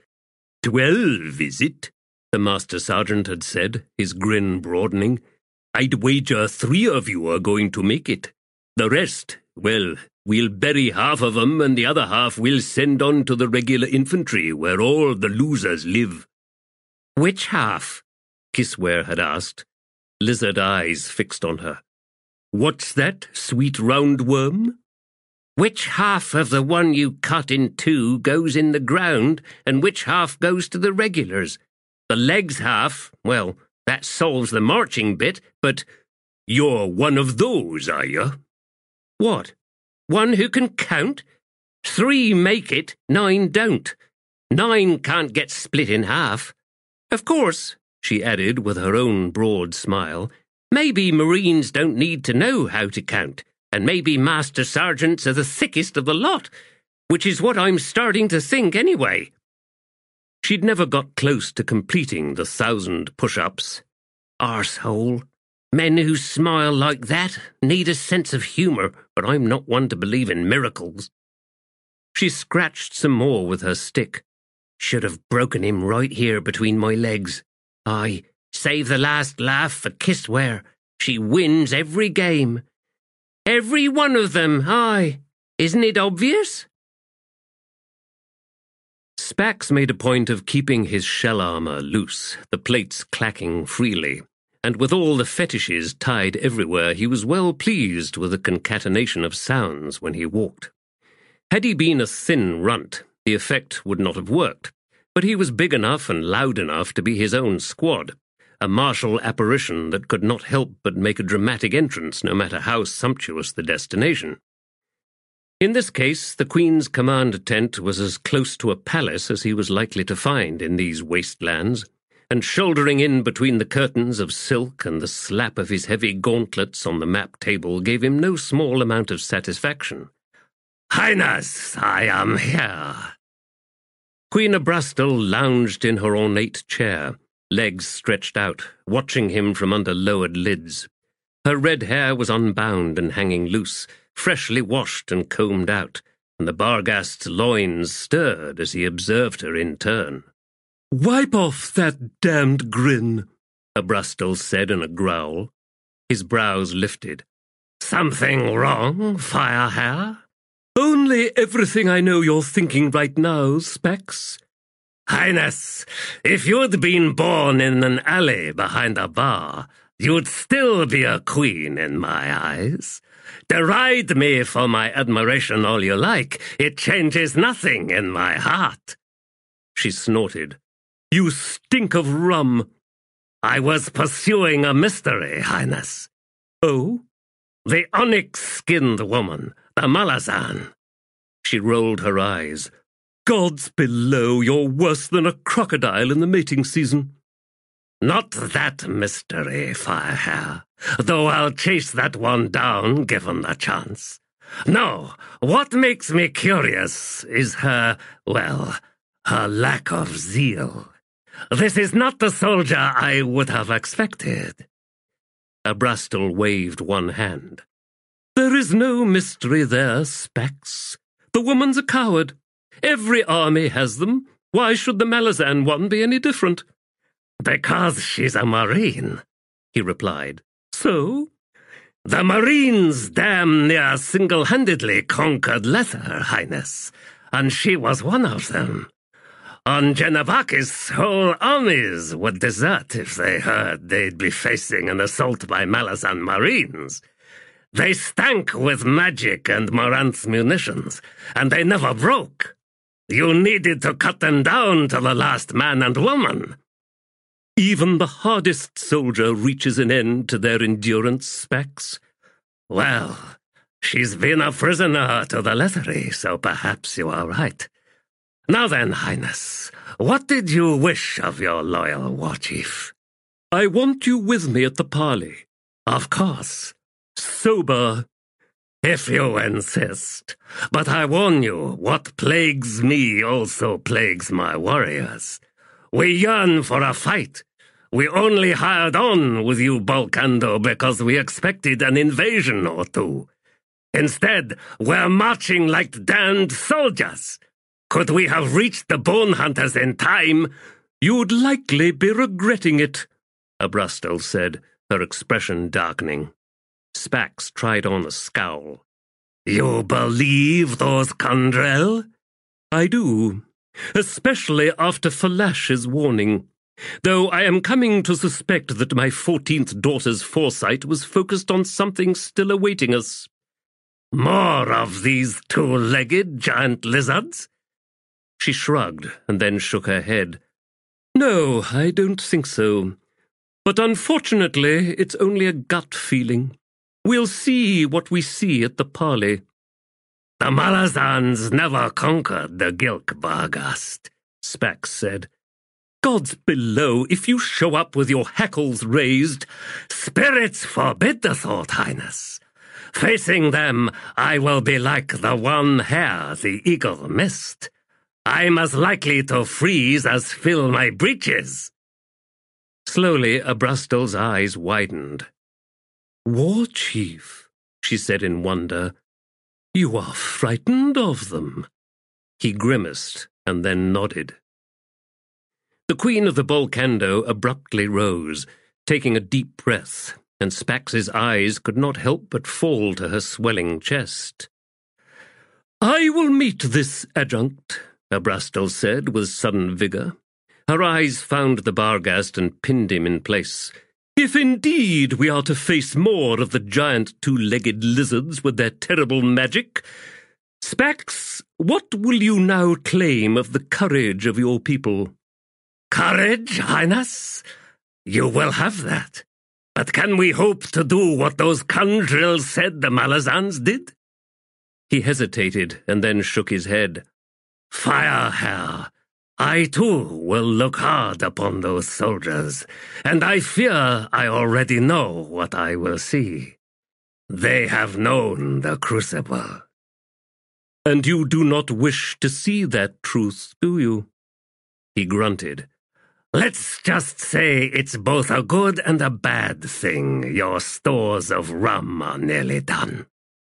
12, is it? The Master Sergeant had said, his grin broadening. "I'd wager 3 of you are going to make it. The rest, well, we'll bury half of 'em and the other half we'll send on to the regular infantry where all the losers live." "Which half?" Kisware had asked, lizard eyes fixed on her. "What's that, sweet round worm?" "Which half of the one you cut in 2 goes in the ground, and which half goes to the regulars? The legs half, well, that solves the marching bit, but—" "You're one of those, are you?" "What? One who can count? 3 make it, 9 don't. 9 can't get split in half. Of course," she added with her own broad smile, "maybe Marines don't need to know how to count. And maybe Master Sergeants are the thickest of the lot, which is what I'm starting to think anyway." She'd never got close to completing the 1,000 push-ups. Arsehole. Men who smile like that need a sense of humour, but I'm not one to believe in miracles. She scratched some more with her stick. "Should have broken him right here between my legs. Aye, save the last laugh for Kisware. She wins every game. Every one of them, aye. Isn't it obvious?" Spax made a point of keeping his shell armour loose, the plates clacking freely, and with all the fetishes tied everywhere, he was well pleased with the concatenation of sounds when he walked. Had he been a thin runt, the effect would not have worked, but he was big enough and loud enough to be his own squad, a martial apparition that could not help but make a dramatic entrance no matter how sumptuous the destination. In this case, the Queen's command tent was as close to a palace as he was likely to find in these wastelands, and shouldering in between the curtains of silk and the slap of his heavy gauntlets on the map table gave him no small amount of satisfaction. "Highness, I am here." Queen Abrastel lounged in her ornate chair, legs stretched out, watching him from under lowered lids. Her red hair was unbound and hanging loose, freshly washed and combed out, and the Barghast's loins stirred as he observed her in turn. "Wipe off that damned grin," Abrastel said in a growl. His brows lifted. "Something wrong, Firehair?" "Only everything I know you're thinking right now, Spax." "Highness, if you'd been born in an alley behind a bar, you'd still be a queen in my eyes. Deride me for my admiration all you like. It changes nothing in my heart." She snorted. "You stink of rum." "I was pursuing a mystery, Highness." "Oh?" "The onyx-skinned woman, the Malazan." She rolled her eyes. "Gods below, you're worse than a crocodile in the mating season." "Not that mystery, Firehair, though I'll chase that one down given the chance. No, what makes me curious is her lack of zeal. This is not the soldier I would have expected." Abrastel waved one hand. "There is no mystery there, Spax. The woman's a coward. Every army has them. Why should the Malazan one be any different?" "Because she's a Marine," he replied. "So?" "The Marines damn near single-handedly conquered Lether, Highness, and she was one of them. On Genevakis, whole armies would desert if they heard they'd be facing an assault by Malazan Marines. They stank with magic and Moranth's munitions, and they never broke. You needed to cut them down to the last man and woman." Even the hardest soldier reaches an end to their endurance, Specs. Well, she's been a prisoner to the Lettery, so perhaps you are right. Now then, Highness, what did you wish of your loyal war chief? I want you with me at the parley. Of course. Sober. If you insist. But I warn you, what plagues me also plagues my warriors. We yearn for a fight. We only hired on with you, Bolcando, because we expected an invasion or two. Instead, we're marching like damned soldiers. Could we have reached the Bone Hunters in time? You'd likely be regretting it, Abrastel said, her expression darkening. Spax tried on a scowl. You believe those Kandrel? I do, especially after Falash's warning, though I am coming to suspect that my 14th daughter's foresight was focused on something still awaiting us. More of these two-legged giant lizards? She shrugged and then shook her head. No, I don't think so. But unfortunately, it's only a gut feeling. We'll see what we see at the parley. The Malazans never conquered the Gilk Barghast, Spax said. Gods below, if you show up with your hackles raised. Spirits forbid the thought, Highness. Facing them, I will be like the one hare the eagle missed. I'm as likely to freeze as fill my breeches. Slowly, Abrastel's eyes widened. War Chief, she said in wonder, you are frightened of them. He grimaced and then nodded. The Queen of the Bolcando abruptly rose, taking a deep breath, and Spax's eyes could not help but fall to her swelling chest. I will meet this adjunct, Abrastel said with sudden vigour. Her eyes found the Barghast and pinned him in place. If indeed we are to face more of the giant two-legged lizards with their terrible magic, Spax, what will you now claim of the courage of your people? Courage, Highness? You will have that. But can we hope to do what those Kandril said the Malazans did? He hesitated and then shook his head. Firehair, I too will look hard upon those soldiers, and I fear I already know what I will see. They have known the Crucible. And you do not wish to see that truth, do you? He grunted. Let's just say it's both a good and a bad thing your stores of rum are nearly done.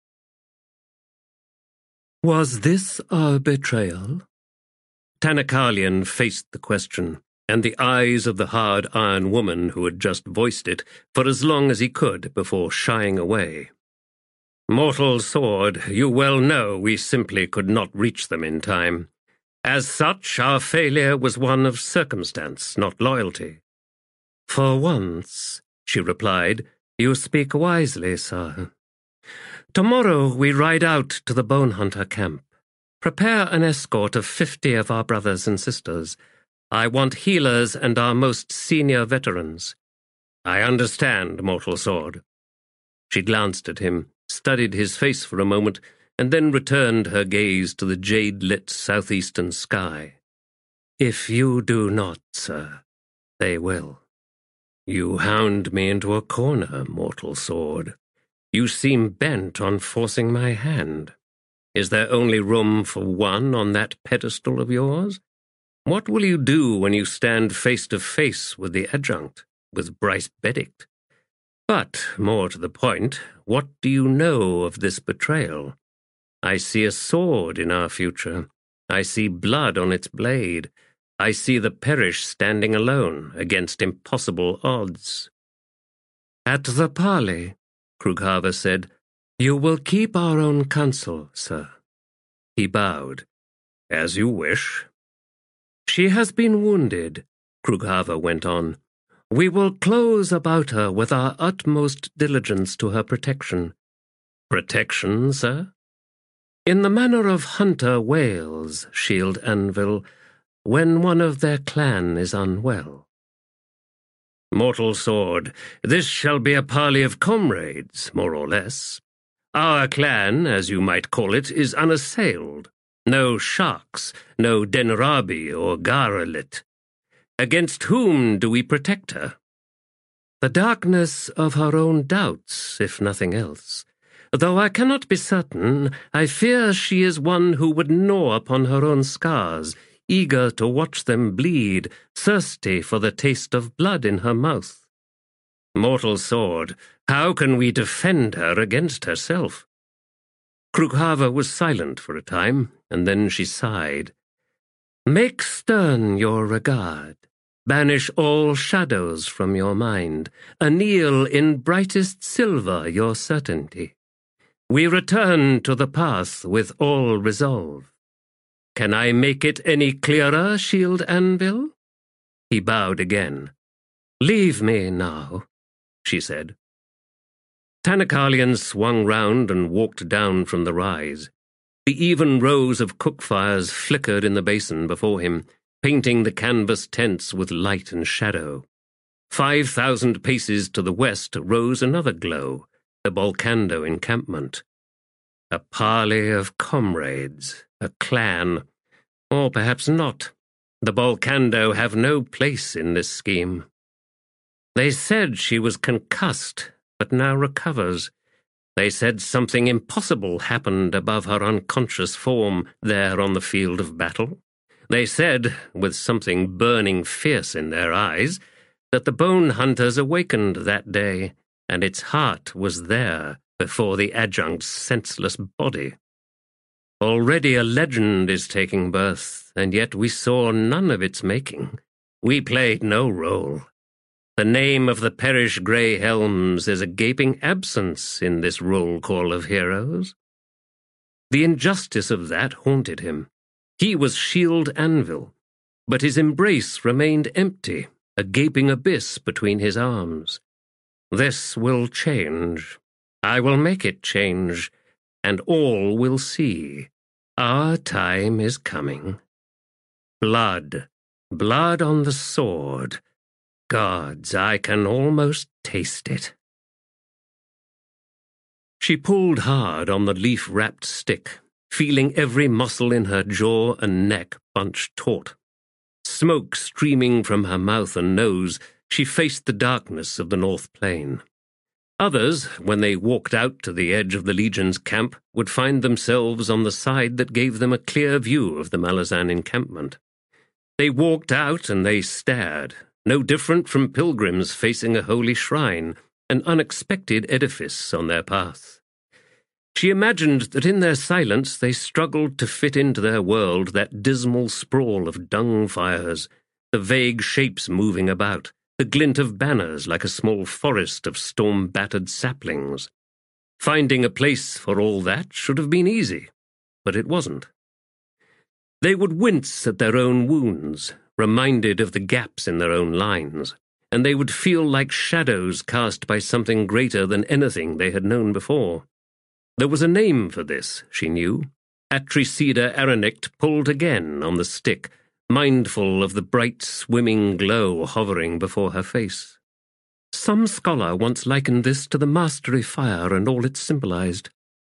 Was this our betrayal? Tanakalian faced the question, and the eyes of the hard iron woman who had just voiced it for as long as he could before shying away. Mortal Sword, you well know we simply could not reach them in time. As such, our failure was one of circumstance, not loyalty. For once, she replied, you speak wisely, sir. Tomorrow we ride out to the Bone Hunter camp. Prepare an escort of 50 of our brothers and sisters. I want healers and our most senior veterans. I understand, Mortal Sword. She glanced at him, studied his face for a moment, and then returned her gaze to the jade-lit southeastern sky. If you do not, sir, they will. You hound me into a corner, Mortal Sword. You seem bent on forcing my hand. Is there only room for one on that pedestal of yours? What will you do when you stand face to face with the adjunct, with Bryce Benedict? But, more to the point, what do you know of this betrayal? I see a sword in our future. I see blood on its blade. I see the Perish standing alone against impossible odds. At the parley, Krughaver said, you will keep our own counsel, sir. He bowed. As you wish. She has been wounded, Krughaver went on. We will close about her with our utmost diligence to her protection. Protection, sir? In the manner of Hunter Wales, Shield Anvil, when one of their clan is unwell. Mortal sword, this shall be a parley of comrades, more or less. Our clan, as you might call it, is unassailed. No sharks, no Denrabi or Garalit. Against whom do we protect her? The darkness of her own doubts, if nothing else. Though I cannot be certain, I fear she is one who would gnaw upon her own scars, eager to watch them bleed, thirsty for the taste of blood in her mouth. Mortal sword, how can we defend her against herself? Krukava was silent for a time, and then she sighed. Make stern your regard. Banish all shadows from your mind. Anneal in brightest silver your certainty. We return to the path with all resolve. Can I make it any clearer, Shield Anvil? He bowed again. Leave me now, she said. Tanakalian swung round and walked down from the rise. The even rows of cook fires flickered in the basin before him, painting the canvas tents with light and shadow. 5,000 paces to the west rose another glow, the Bolcando encampment. A parley of comrades, a clan, or perhaps not. The Bolcando have no place in this scheme. They said she was concussed, but now recovers. They said something impossible happened above her unconscious form there on the field of battle. They said, with something burning fierce in their eyes, that the bone hunters awakened that day, and its heart was there before the adjunct's senseless body. Already a legend is taking birth, and yet we saw none of its making. We played no role. The name of the perished Grey Helms is a gaping absence in this roll call of heroes. The injustice of that haunted him. He was Shield Anvil, but his embrace remained empty, a gaping abyss between his arms. This will change. I will make it change, and all will see. Our time is coming. Blood, blood on the sword. Gods, I can almost taste it. She pulled hard on the leaf-wrapped stick, feeling every muscle in her jaw and neck bunch taut. Smoke streaming from her mouth and nose, she faced the darkness of the North Plain. Others, when they walked out to the edge of the Legion's camp, would find themselves on the side that gave them a clear view of the Malazan encampment. They walked out and they stared, no different from pilgrims facing a holy shrine, an unexpected edifice on their path. She imagined that in their silence they struggled to fit into their world that dismal sprawl of dung fires, the vague shapes moving about, the glint of banners like a small forest of storm-battered saplings. Finding a place for all that should have been easy, but it wasn't. They would wince at their own wounds, reminded of the gaps in their own lines, and they would feel like shadows cast by something greater than anything they had known before. There was a name for this, she knew. Atricida Aranict pulled again on the stick, mindful of the bright, swimming glow hovering before her face. Some scholar once likened this to the mastery fire and all it symbolized.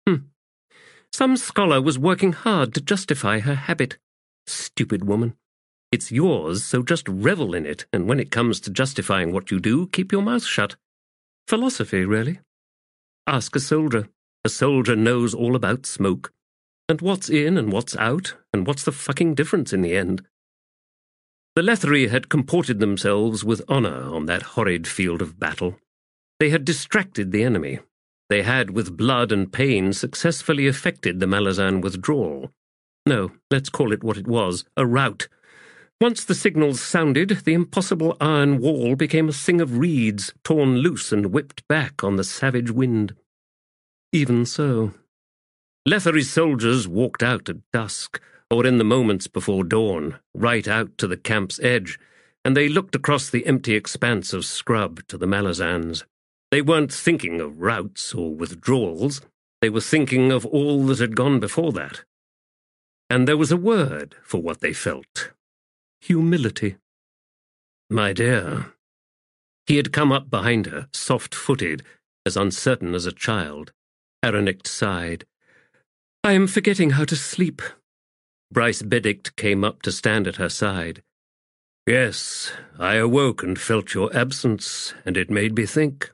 Some scholar was working hard to justify her habit. Stupid woman. It's yours, so just revel in it, and when it comes to justifying what you do, keep your mouth shut. Philosophy, really. Ask a soldier. A soldier knows all about smoke, and what's in and what's out, and what's the fucking difference in the end. The Lethri had comported themselves with honor on that horrid field of battle. They had distracted the enemy. They had, with blood and pain, successfully effected the Malazan withdrawal. No, let's call it what it was, a rout. Once the signals sounded, the impossible iron wall became a thing of reeds, torn loose and whipped back on the savage wind. Even so. Letheri's soldiers walked out at dusk, or in the moments before dawn, right out to the camp's edge, and they looked across the empty expanse of scrub to the Malazans. They weren't thinking of routs or withdrawals. They were thinking of all that had gone before that. And there was a word for what they felt. Humility. My dear, He had come up behind her, soft-footed, as uncertain as a child. Aronict sighed. "I am forgetting how to sleep." Bryce Benedict came up to stand at her side. "Yes, I awoke and felt your absence, and it made me think."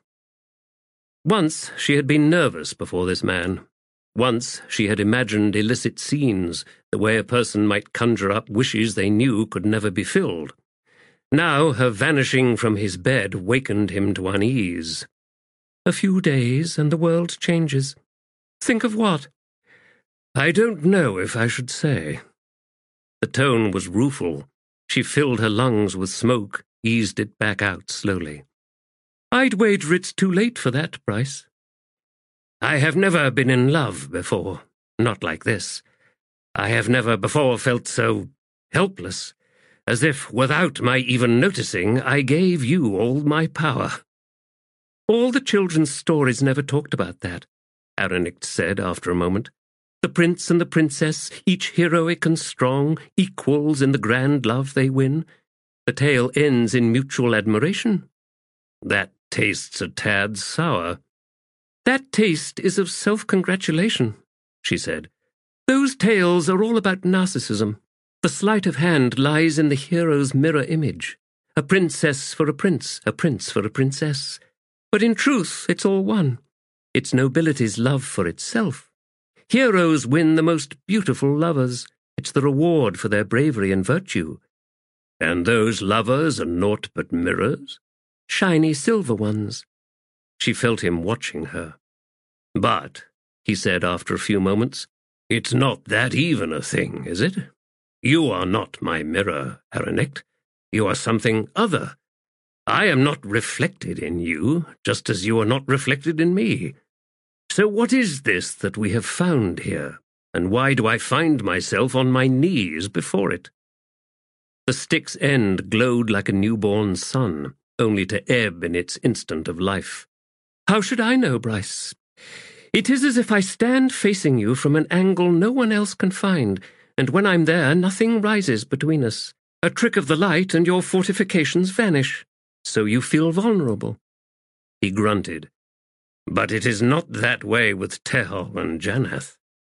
Once she had been nervous before this man. Once she had imagined illicit scenes, the way a person might conjure up wishes they knew could never be filled. Now her vanishing from his bed wakened him to unease. "A few days and the world changes. Think of what?" "I don't know if I should say." The tone was rueful. She filled her lungs with smoke, eased it back out slowly. "I'd wager it's too late for that, Bryce." "I have never been in love before, not like this. I have never before felt so helpless, as if, without my even noticing, I gave you all my power." "All the children's stories never talked about that," Aronict said after a moment. "The prince and the princess, each heroic and strong, equals in the grand love they win. The tale ends in mutual admiration." "That tastes a tad sour." "That taste is of self-congratulation," she said. "Those tales are all about narcissism. The sleight of hand lies in the hero's mirror image. A princess for a prince for a princess. But in truth, it's all one. It's nobility's love for itself. Heroes win the most beautiful lovers. It's the reward for their bravery and virtue. And those lovers are naught but mirrors? Shiny silver ones." She felt him watching her. "But," he said after a few moments, "it's not that even a thing, is it? You are not my mirror, Aronict. You are something other. I am not reflected in you, just as you are not reflected in me. So what is this that we have found here, and why do I find myself on my knees before it?" The stick's end glowed like a newborn sun, only to ebb in its instant of life. "How should I know, Bryce? It is as if I stand facing you from an angle no one else can find, and when I'm there, nothing rises between us. A trick of the light and your fortifications vanish, so you feel vulnerable." He grunted. "But it is not that way with Tehol and Janath."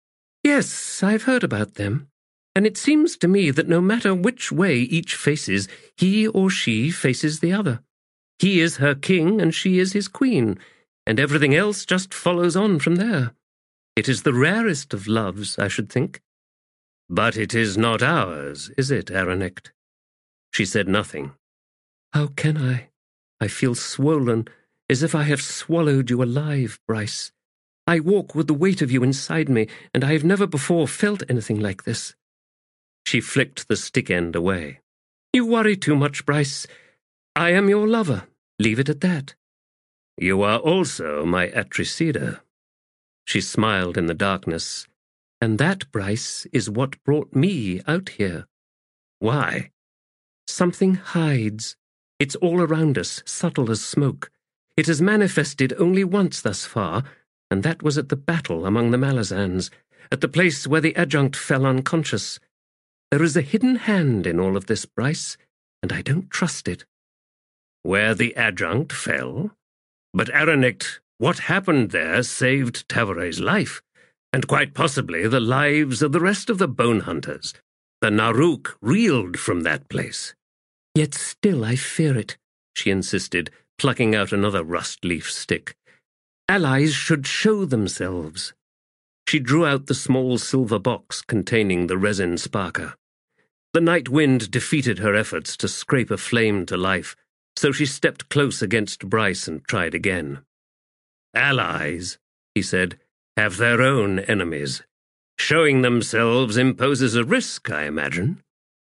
"Yes, I've heard about them. And it seems to me that no matter which way each faces, he or she faces the other. He is her king and she is his queen, and everything else just follows on from there. It is the rarest of loves, I should think." "But it is not ours, is it, Aronict?" She said nothing. "How can I? I feel swollen, as if I have swallowed you alive, Bryce. I walk with the weight of you inside me, and I have never before felt anything like this." She flicked the stick end away. "You worry too much, Bryce. I am your lover. Leave it at that." "You are also my Atricida." She smiled in the darkness. "And that, Bryce, is what brought me out here." "Why?" "Something hides. It's all around us, subtle as smoke. It has manifested only once thus far, and that was at the battle among the Malazans, at the place where the adjunct fell unconscious. There is a hidden hand in all of this, Bryce, and I don't trust it." "Where the adjunct fell? But Aronict, what happened there saved Tavare's life, and quite possibly the lives of the rest of the Bone Hunters. The Naruk reeled from that place." "Yet still I fear it," she insisted, plucking out another rust-leaf stick. "Allies should show themselves." She drew out the small silver box containing the resin sparker. The night wind defeated her efforts to scrape a flame to life, so she stepped close against Bryce and tried again. "Allies," he said, "have their own enemies. Showing themselves imposes a risk, I imagine."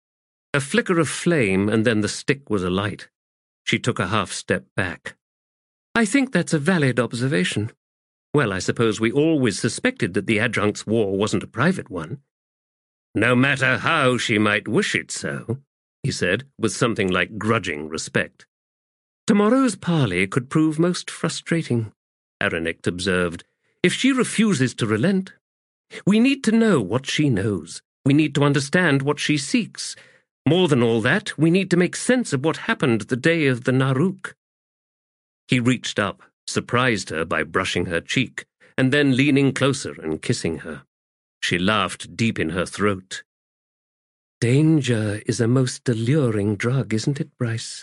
A flicker of flame, and then the stick was alight. She took a half-step back. "I think that's a valid observation. Well, I suppose we always suspected that the adjunct's war wasn't a private one." "No matter how she might wish it so," he said, with something like grudging respect. "Tomorrow's parley could prove most frustrating," Aronict observed, "if she refuses to relent. We need to know what she knows. We need to understand what she seeks. More than all that, we need to make sense of what happened the day of the Naruk." He reached up, surprised her by brushing her cheek, and then leaning closer and kissing her. She laughed deep in her throat. Danger is a most alluring drug, isn't it, Bryce?